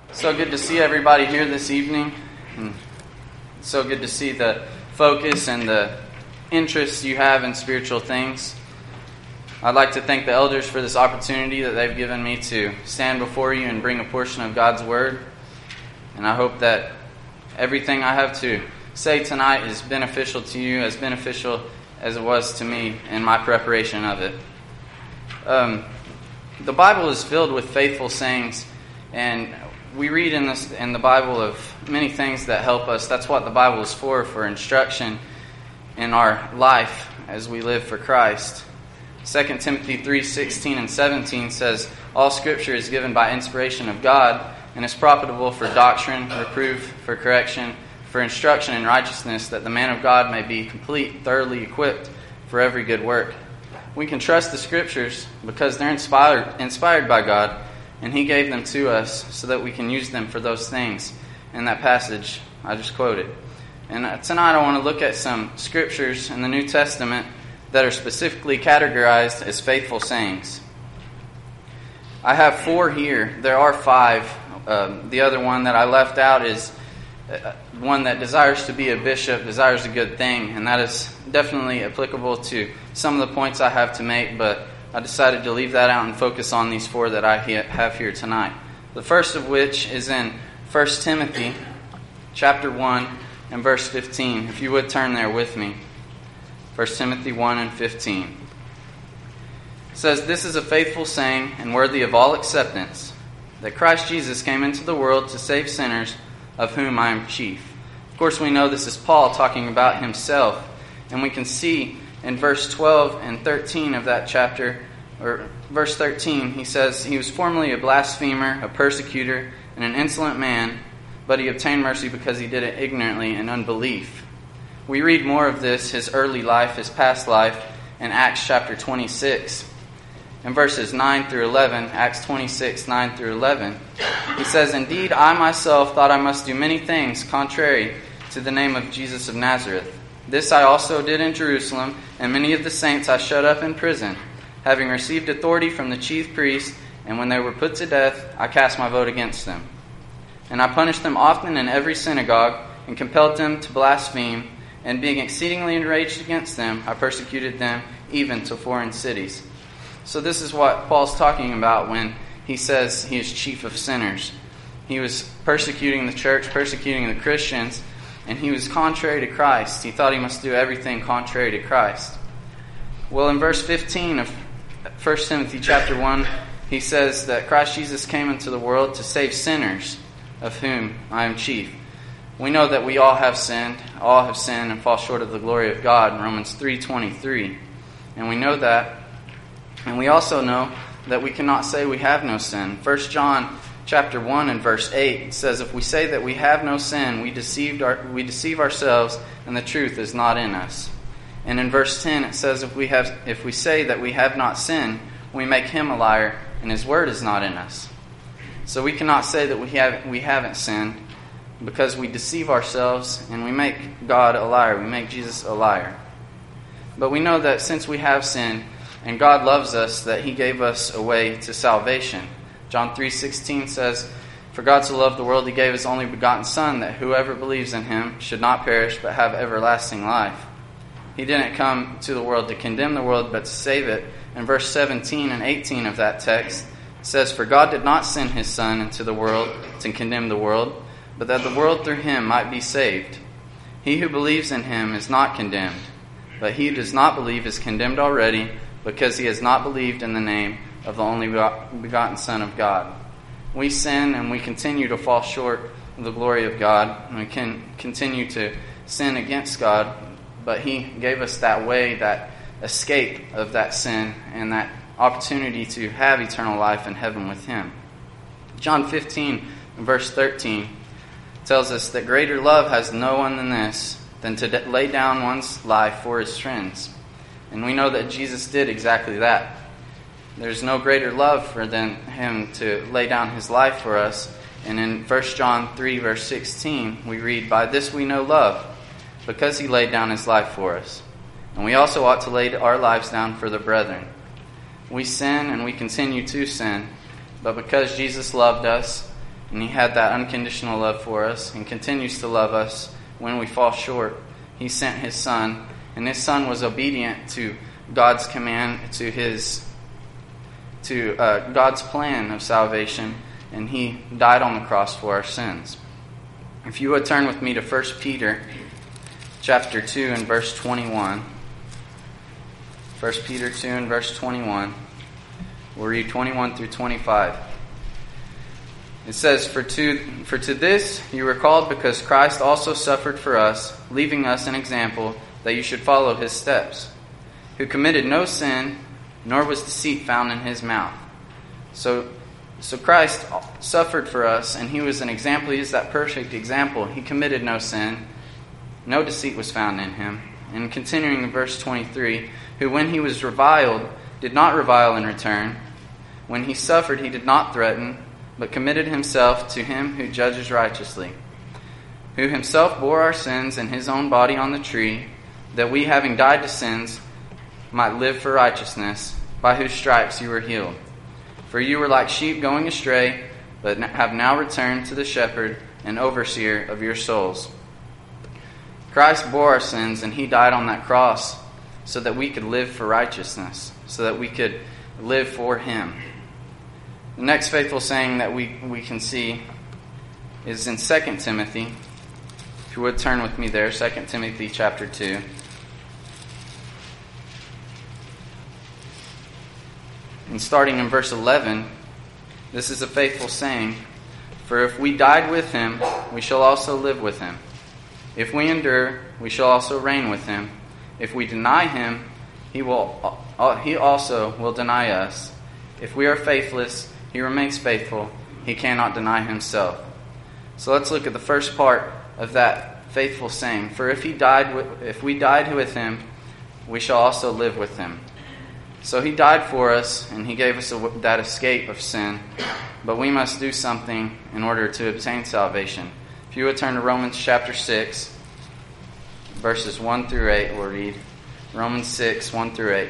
So good to see everybody here this evening. And so good to see the focus and the interest you have in spiritual things. I'd like to thank the elders for this opportunity that they've given me to stand before you and bring a portion of God's Word. And I hope that everything I have to say tonight is beneficial to you, as beneficial as it was to me in my preparation of it. The Bible is filled with faithful sayings, and we read in the Bible of many things that help us. That's what the Bible is for instruction in our life as we live for Christ. 2 Timothy 3:16 and 17 says, "All Scripture is given by inspiration of God, and is profitable for doctrine, reproof, for correction, for instruction in righteousness, that the man of God may be complete, thoroughly equipped for every good work." We can trust the Scriptures because they're inspired by God, and He gave them to us so that we can use them for those things in that passage I just quoted. And tonight I want to look at some Scriptures in the New Testament that are specifically categorized as faithful sayings. I have 4 here. There are 5. The other one that I left out is one that desires to be a bishop, desires a good thing, and that is definitely applicable to some of the points I have to make, but I decided to leave that out and focus on these 4 that I have here tonight. The first of which is in 1 Timothy chapter 1 and verse 15. If you would turn there with me. 1 Timothy 1 and 15. It says, "This is a faithful saying and worthy of all acceptance, that Christ Jesus came into the world to save sinners, of whom I am chief." Of course, we know this is Paul talking about himself, and we can see in verse 12 and 13 of that chapter, or verse 13, he says, "He was formerly a blasphemer, a persecutor, and an insolent man, but he obtained mercy because he did it ignorantly in unbelief." We read more of this, his early life, his past life, in Acts chapter 26. In verses 9 through 11, Acts 26, 9 through 11, he says, "Indeed, I myself thought I must do many things contrary to the name of Jesus of Nazareth. This I also did in Jerusalem, and many of the saints I shut up in prison, having received authority from the chief priests, and when they were put to death, I cast my vote against them. And I punished them often in every synagogue, and compelled them to blaspheme, and being exceedingly enraged against them, I persecuted them even to foreign cities." So this is what Paul's talking about when he says he is chief of sinners. He was persecuting the church, persecuting the Christians, and he was contrary to Christ. He thought he must do everything contrary to Christ. Well, in verse 15 of 1 Timothy chapter 1, he says that Christ Jesus came into the world to save sinners, of whom I am chief. We know that we all have sinned and fall short of the glory of God in Romans 3:23. And we know that. And we also know that we cannot say we have no sin. 1 John chapter 1 and verse 8 says, "If we say that we have no sin, we deceive ourselves, and the truth is not in us." And in verse 10 it says, if we say that we have not sinned, we make him a liar, and his word is not in us." So we cannot say that we haven't sinned, because we deceive ourselves and we make God a liar. We make Jesus a liar. But we know that since we have sinned, and God loves us, that He gave us a way to salvation. John 3:16 says, "For God so loved the world, He gave His only begotten Son, that whoever believes in Him should not perish, but have everlasting life." He didn't come to the world to condemn the world, but to save it. In verse 17 and 18 of that text, it says, "For God did not send His Son into the world to condemn the world, but that the world through Him might be saved. He who believes in Him is not condemned, but he who does not believe is condemned already, because he has not believed in the name of the only begotten Son of God." We sin and we continue to fall short of the glory of God, and we can continue to sin against God, but He gave us that way, that escape of that sin, and that opportunity to have eternal life in heaven with Him. John 15, verse 13, tells us that greater love has no one than this, than to lay down one's life for his friends. And we know that Jesus did exactly that. There's no greater love than Him to lay down His life for us. And in 1 John 3, verse 16, we read, "By this we know love, because He laid down His life for us. And we also ought to lay our lives down for the brethren." We sin and we continue to sin, but because Jesus loved us And He had that unconditional love for us and continues to love us when we fall short. He sent His Son, and His Son was obedient to God's command, to God's plan of salvation, and He died on the cross for our sins. If you would turn with me to 1 Peter chapter 2 and verse 21. 1 Peter 2 and verse 21. We'll read 21 through 25. It says, For to this you were called, because Christ also suffered for us, leaving us an example that you should follow His steps, who committed no sin, nor was deceit found in His mouth. So Christ suffered for us, and He was an example. He is that perfect example. He committed no sin. No deceit was found in Him. And continuing in verse 23, who when He was reviled, did not revile in return. When He suffered, He did not threaten, but committed Himself to Him who judges righteously, who Himself bore our sins in His own body on the tree, that we, having died to sins, might live for righteousness, by whose stripes you were healed. For you were like sheep going astray, but have now returned to the shepherd and overseer of your souls. Christ bore our sins, and He died on that cross so that we could live for righteousness, so that we could live for Him. The next faithful saying that we can see is in 2 Timothy. If you would turn with me there, 2 Timothy chapter 2. And starting in verse 11, this is a faithful saying, For if we died with Him, we shall also live with Him. If we endure, we shall also reign with Him. If we deny Him, He also will deny us. If we are faithless, He remains faithful. He cannot deny Himself. So let's look at the first part of that faithful saying. For if we died with Him, we shall also live with Him. So He died for us, and He gave us that escape of sin. But we must do something in order to obtain salvation. If you would turn to Romans chapter 6, verses 1 through 8, we'll read. Romans 6, 1 through 8.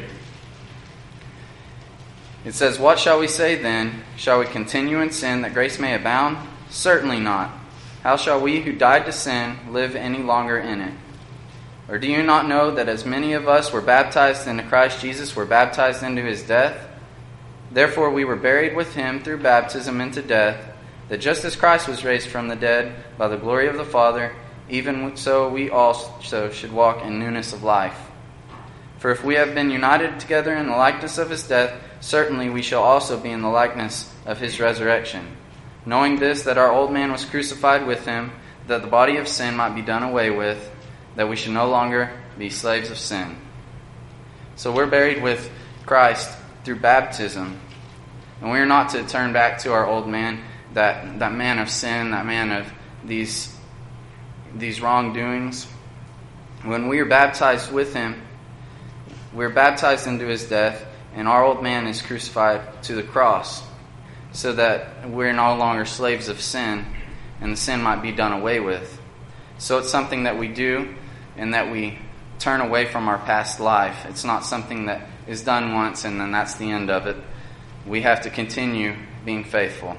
It says, What shall we say then? Shall we continue in sin that grace may abound? Certainly not. How shall we who died to sin live any longer in it? Or do you not know that as many of us were baptized into Christ Jesus were baptized into His death? Therefore we were buried with Him through baptism into death, that just as Christ was raised from the dead by the glory of the Father, even so we also should walk in newness of life. For if we have been united together in the likeness of His death, certainly we shall also be in the likeness of His resurrection. Knowing this, that our old man was crucified with Him, that the body of sin might be done away with, that we should no longer be slaves of sin. So we're buried with Christ through baptism. And we are not to turn back to our old man, that man of sin, that man of these wrongdoings. When we are baptized with Him, we're baptized into His death, and our old man is crucified to the cross, so that we're no longer slaves of sin, and the sin might be done away with. So it's something that we do, and that we turn away from our past life. It's not something that is done once and then that's the end of it. We have to continue being faithful.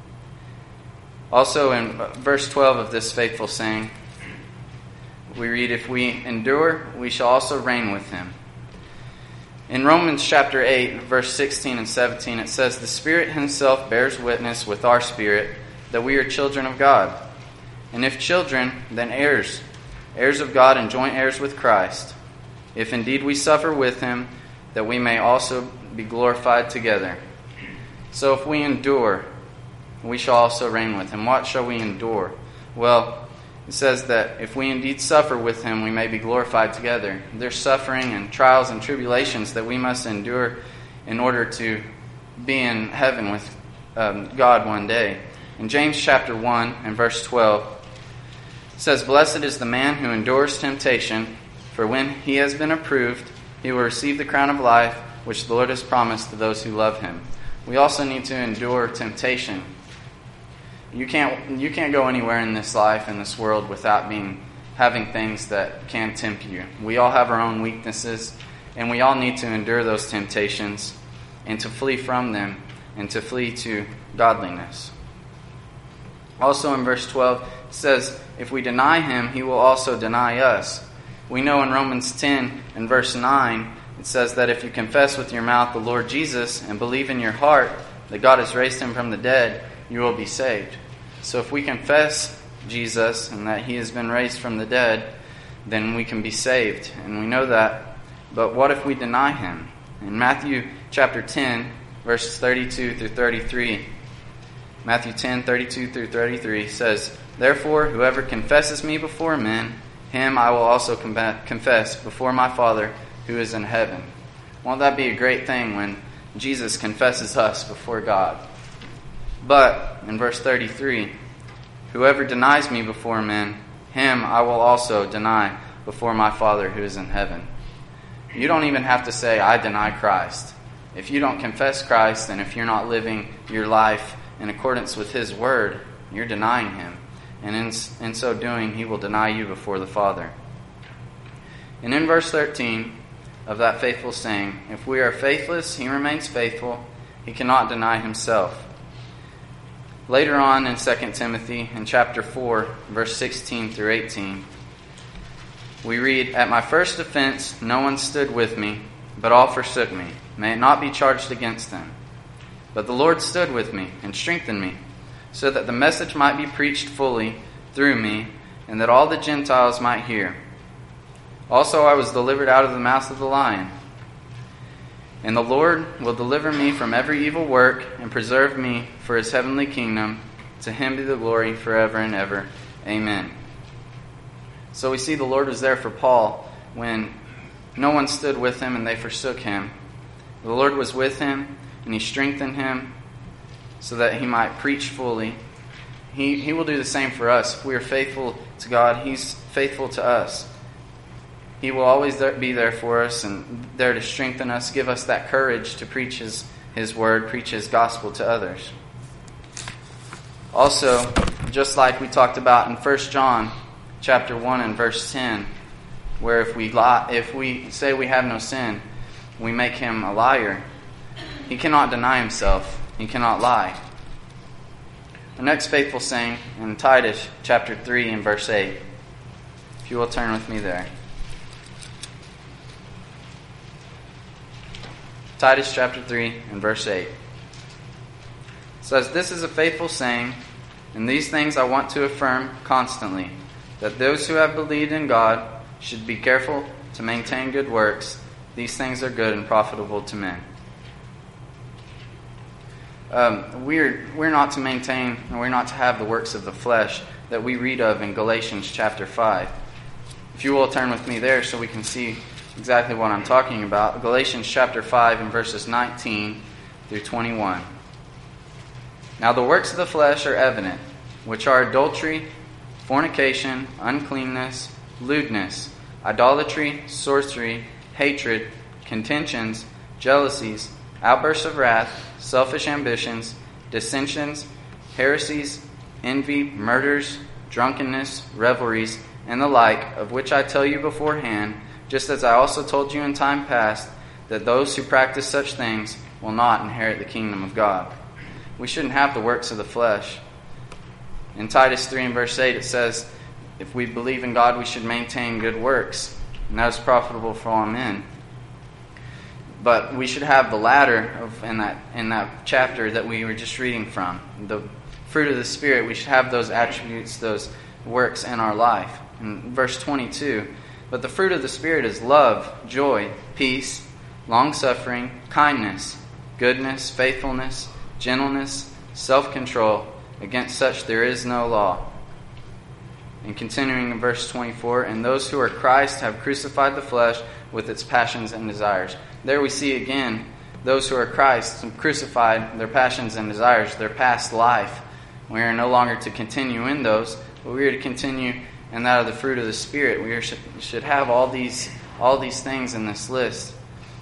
Also in verse 12 of this faithful saying, we read, If we endure, we shall also reign with Him. In Romans chapter 8, verse 16 and 17, it says, The Spirit Himself bears witness with our spirit that we are children of God. And if children, then heirs, heirs of God and joint heirs with Christ, if indeed we suffer with Him, that we may also be glorified together. So if we endure, we shall also reign with Him. What shall we endure? Well, it says that if we indeed suffer with Him, we may be glorified together. There's suffering and trials and tribulations that we must endure in order to be in heaven with God one day. In James chapter 1 and verse 12, it says, Blessed is the man who endures temptation, for when he has been approved, he will receive the crown of life, which the Lord has promised to those who love Him. We also need to endure temptation. You can't go anywhere in this life, in this world, without having things that can tempt you. We all have our own weaknesses, and we all need to endure those temptations and to flee from them and to flee to godliness. Also in verse 12, it says, if we deny him, he will also deny us. We know in Romans 10 and verse 9, it says that if you confess with your mouth the Lord Jesus and believe in your heart that God has raised him from the dead, you will be saved. So if we confess Jesus and that he has been raised from the dead, then we can be saved. And we know that. But what if we deny him? In Matthew chapter 10, verses 32 through 33, Matthew 10, 32 through 33 says, therefore, whoever confesses me before men, him I will also confess before my Father who is in heaven. Won't that be a great thing when Jesus confesses us before God? But, in verse 33, whoever denies me before men, him I will also deny before my Father who is in heaven. You don't even have to say, I deny Christ. If you don't confess Christ, and if you're not living your life in accordance with his word, you're denying him. And in so doing, he will deny you before the Father. And in verse 13 of that faithful saying, if we are faithless, he remains faithful. He cannot deny himself. Later on in 2 Timothy, in chapter 4, verse 16 through 18, we read, at my first offense no one stood with me, but all forsook me. May it not be charged against them. But the Lord stood with me and strengthened me, so that the message might be preached fully through me, and that all the Gentiles might hear. Also I was delivered out of the mouth of the lion. And the Lord will deliver me from every evil work and preserve me for his heavenly kingdom. To him be the glory forever and ever. Amen. So we see the Lord was there for Paul when no one stood with him and they forsook him. The Lord was with him and he strengthened him so that he might preach fully. He will do the same for us. If we are faithful to God, he's faithful to us. He will always be there for us and there to strengthen us, give us that courage to preach his word, preach his gospel to others. Also, just like we talked about in 1 John chapter 1 and verse 10, where if we say we have no sin, we make him a liar. He cannot deny himself. He cannot lie. The next faithful saying in Titus chapter 3 and verse 8. If you will turn with me there. Titus chapter 3 and verse 8. It says, this is a faithful saying, and these things I want to affirm constantly, that those who have believed in God should be careful to maintain good works. These things are good and profitable to men. We're not to maintain, and we're not to have the works of the flesh that we read of in Galatians chapter 5. If you will turn with me there so we can see exactly what I'm talking about. Galatians chapter 5 and verses 19 through 21. Now the works of the flesh are evident, which are adultery, fornication, uncleanness, lewdness, idolatry, sorcery, hatred, contentions, jealousies, outbursts of wrath, selfish ambitions, dissensions, heresies, envy, murders, drunkenness, revelries, and the like, of which I tell you beforehand, just as I also told you in time past, that those who practice such things will not inherit the kingdom of God. We shouldn't have the works of the flesh. In Titus 3 and verse 8 it says, if we believe in God, we should maintain good works, and that is profitable for all men. But we should have the latter in that chapter that we were just reading from. The fruit of the Spirit, we should have those attributes, those works in our life. In verse 22, but the fruit of the Spirit is love, joy, peace, long-suffering, kindness, goodness, faithfulness, gentleness, self-control. Against such there is no law. And continuing in verse 24, and those who are Christ have crucified the flesh with its passions and desires. There we see again, those who are Christ have crucified their passions and desires, their past life. We are no longer to continue in those, but we are to continue in that of the fruit of the Spirit. We should have all these things in this list.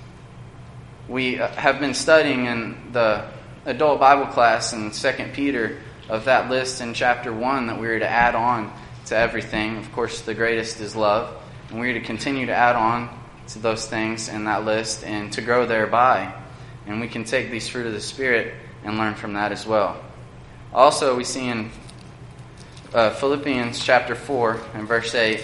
We have been studying in the adult Bible class in 2 Peter of that list in chapter 1 that we are to add on to everything. Of course, the greatest is love. And we are to continue to add on to those things in that list and to grow thereby. And we can take these fruit of the Spirit and learn from that as well. Also, we see in Philippians chapter 4 and verse 8. It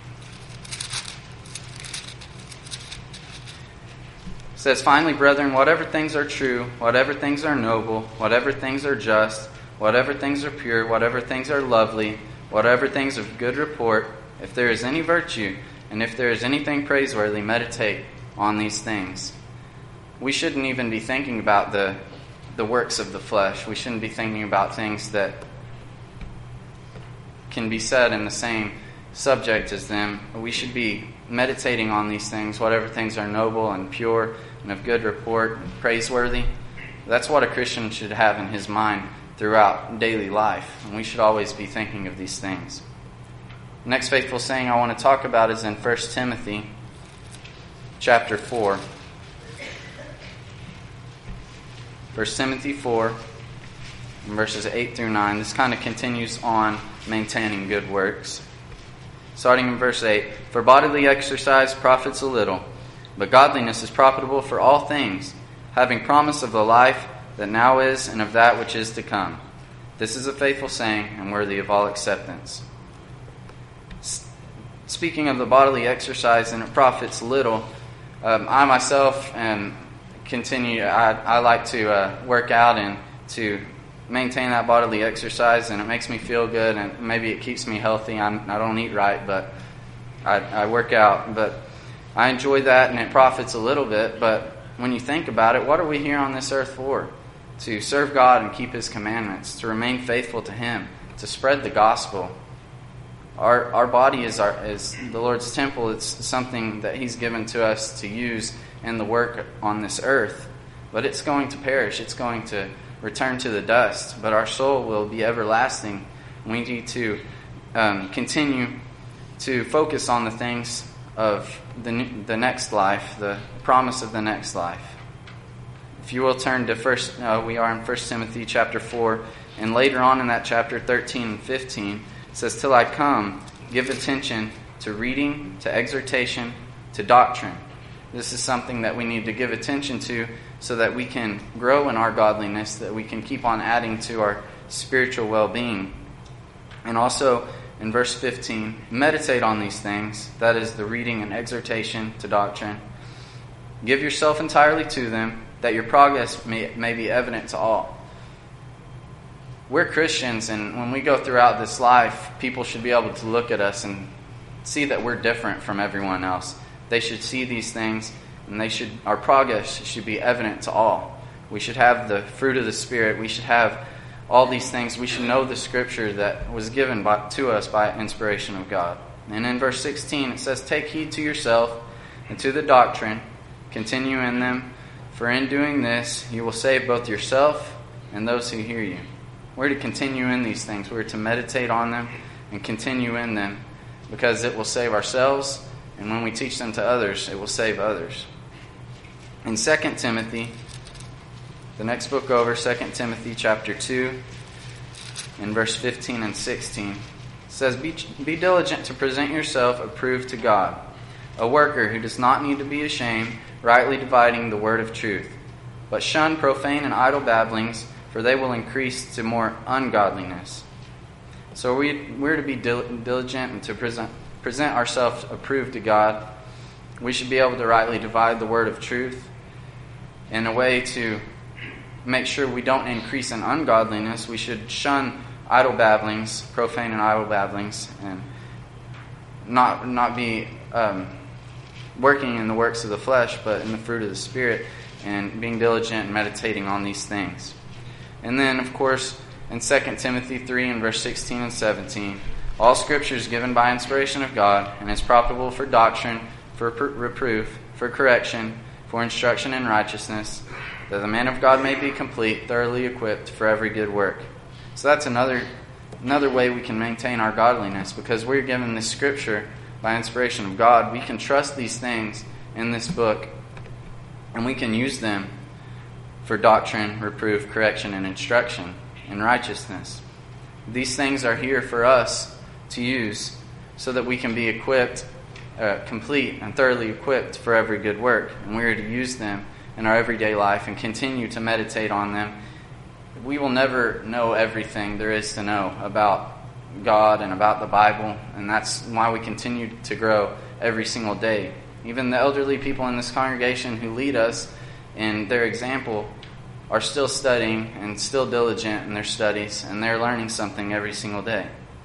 says, "Finally, brethren, whatever things are true, whatever things are noble, whatever things are just, whatever things are pure, whatever things are lovely, whatever things of good report, if there is any virtue, and if there is anything praiseworthy, meditate on these things." We shouldn't even be thinking about the works of the flesh. We shouldn't be thinking about things that can be said in the same subject as them. We should be meditating on these things, whatever things are noble and pure and of good report and praiseworthy. That's what a Christian should have in his mind throughout daily life, and we should always be thinking of these things. The next faithful saying I want to talk about is in 1 Timothy chapter 4. 1 Timothy 4, verses 8 through 9. This kind of continues on maintaining good works. Starting in verse 8, "For bodily exercise profits a little, but godliness is profitable for all things, having promise of the life that now is and of that which is to come. This is a faithful saying and worthy of all acceptance." Speaking of the bodily exercise and it profits little, I myself I like to work out and to maintain that bodily exercise, and it makes me feel good, and maybe it keeps me healthy. I don't eat right, but I work out. But I enjoy that, and it profits a little bit. But when you think about it, what are we here on this earth for? To serve God and keep His commandments, to remain faithful to Him, to spread the gospel. Our body is the Lord's temple. It's something that He's given to us to use in the work on this earth. But it's going to perish. It's going to return to the dust. But our soul will be everlasting. We need to continue to focus on the things of the next life, the promise of the next life. If you will turn to we are in 1 Timothy chapter 4, and later on in that chapter 13 and 15, it says, "Till I come, give attention to reading, to exhortation, to doctrine." This is something that we need to give attention to so that we can grow in our godliness, that we can keep on adding to our spiritual well-being. And also in verse 15, meditate on these things, that is the reading and exhortation to doctrine. Give yourself entirely to them, that your progress may be evident to all. We're Christians, and when we go throughout this life, people should be able to look at us and see that we're different from everyone else. They should see these things, and our progress should be evident to all. We should have the fruit of the Spirit. We should have all these things. We should know the Scripture that was given to us by inspiration of God. And in verse 16 it says, "Take heed to yourself and to the doctrine. Continue in them, for in doing this you will save both yourself and those who hear you." We're to continue in these things. We're to meditate on them and continue in them, because it will save ourselves, and when we teach them to others, it will save others. In 2 Timothy, the next book over, 2 Timothy chapter 2, in verse 15 and 16, it says, Be diligent to present yourself approved to God, a worker who does not need to be ashamed, rightly dividing the word of truth. But shun profane and idle babblings, for they will increase to more ungodliness. So we're to be diligent and to present ourselves approved to God. We should be able to rightly divide the word of truth in a way to make sure we don't increase in ungodliness. We should shun idle babblings, profane and idle babblings, and not be working in the works of the flesh, but in the fruit of the Spirit, and being diligent and meditating on these things. And then, of course, in 2 Timothy 3 and verse 16 and 17, all Scripture is given by inspiration of God and is profitable for doctrine, for reproof, for correction, for instruction in righteousness, that the man of God may be complete, thoroughly equipped for every good work. So that's another way we can maintain our godliness, because we're given this Scripture by inspiration of God. We can trust these things in this book, and we can use them for doctrine, reproof, correction, and instruction in righteousness. These things are here for us to use so that we can be equipped, complete and thoroughly equipped for every good work. And we are to use them in our everyday life and continue to meditate on them. We will never know everything there is to know about God and about the Bible, and that's why we continue to grow every single day. Even the elderly people in this congregation who lead us in their example are still studying and still diligent in their studies, and they're learning something every single day.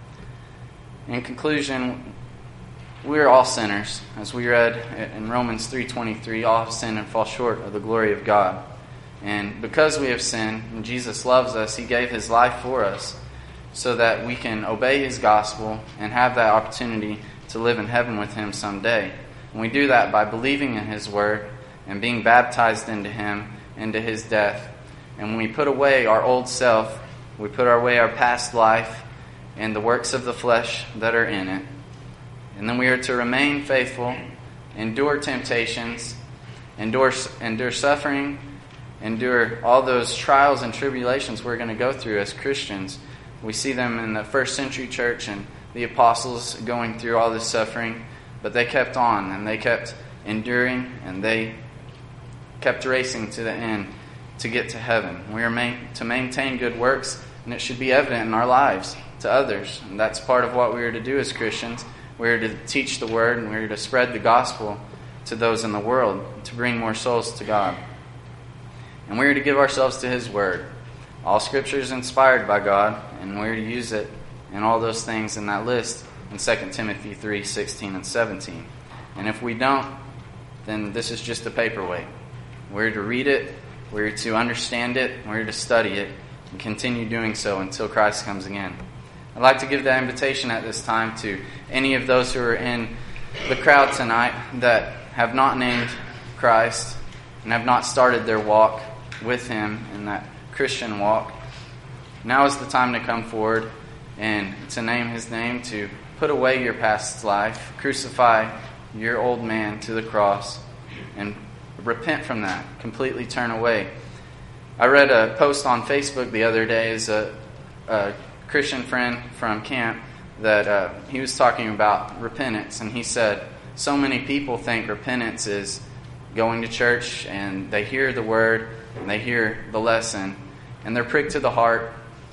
In conclusion, we're all sinners. As we read in Romans 3:23, all have sinned and fall short of the glory of God. And because we have sinned, and Jesus loves us, He gave His life for us so that we can obey His gospel and have that opportunity to live in heaven with Him someday. And we do that by believing in His word and being baptized into Him, into His death. And when we put away our old self, we put away our past life and the works of the flesh that are in it. And then we are to remain faithful, endure temptations, endure suffering, endure all those trials and tribulations we're going to go through as Christians. We see them in the first century church and the apostles going through all this suffering, but they kept on and they kept enduring and they kept racing to the end to get to heaven. We are to maintain good works, and it should be evident in our lives to others. And that's part of what we are to do as Christians. We are to teach the word, and we are to spread the gospel to those in the world, to bring more souls to God. And we are to give ourselves to His word. All Scripture is inspired by God, and we are to use it in all those things in that list in 2 Timothy 3:16 and 17. And if we don't, then this is just a paperweight. We're to read it, we're to understand it, we're to study it, and continue doing so until Christ comes again. I'd like to give that invitation at this time to any of those who are in the crowd tonight that have not named Christ and have not started their walk with Him in that Christian walk. Now is the time to come forward and to name His name, to put away your past life, crucify your old man to the cross, and repent from that. Completely turn away. I read a post on Facebook the other day as a Christian friend from camp that he was talking about repentance, and he said, so many people think repentance is going to church and they hear the word and they hear the lesson and they're pricked to the heart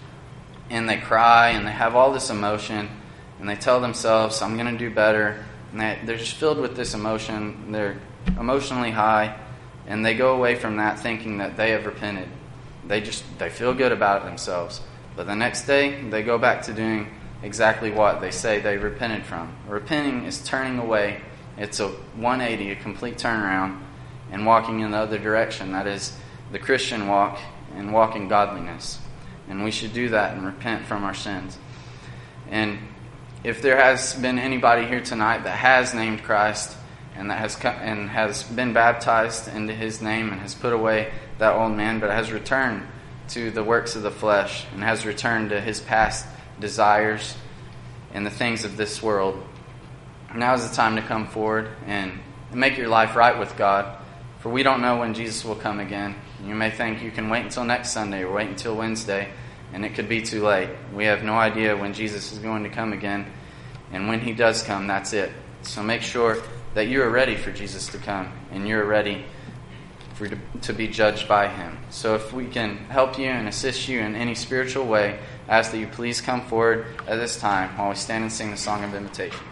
and they cry and they have all this emotion and they tell themselves, I'm going to do better. And they're just filled with this emotion. They're emotionally high, and they go away from that thinking that they have repented. They feel good about it themselves. But the next day, they go back to doing exactly what they say they repented from. Repenting is turning away. It's a 180, a complete turnaround, and walking in the other direction. That is the Christian walk and walk in godliness. And we should do that and repent from our sins. And if there has been anybody here tonight that has named Christ and that has been baptized into His name and has put away that old man, but has returned to the works of the flesh and has returned to his past desires and the things of this world, now is the time to come forward and make your life right with God. For we don't know when Jesus will come again. You may think you can wait until next Sunday or wait until Wednesday, and it could be too late. We have no idea when Jesus is going to come again, and when He does come, that's it. So make sure that you are ready for Jesus to come, and you're ready to be judged by Him. So if we can help you and assist you in any spiritual way, I ask that you please come forward at this time while we stand and sing the song of invitation.